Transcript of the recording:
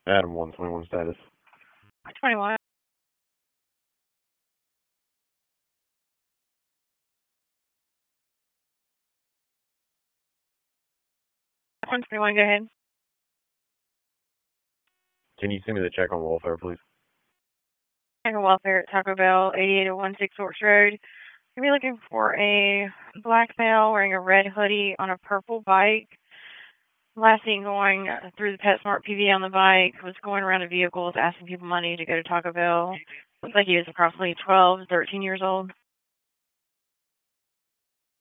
Adam 121 status. 21. One 21, go ahead. Can you send me the check on welfare, please? Check on welfare at Taco Bell, 8816 Forks Road. You'll be looking for a black male wearing a red hoodie on a purple bike. Last seen going through the PetSmart PV on the bike, was going around in vehicles asking people money to go to Taco Bell. Looks like he was approximately 12, 13 years old.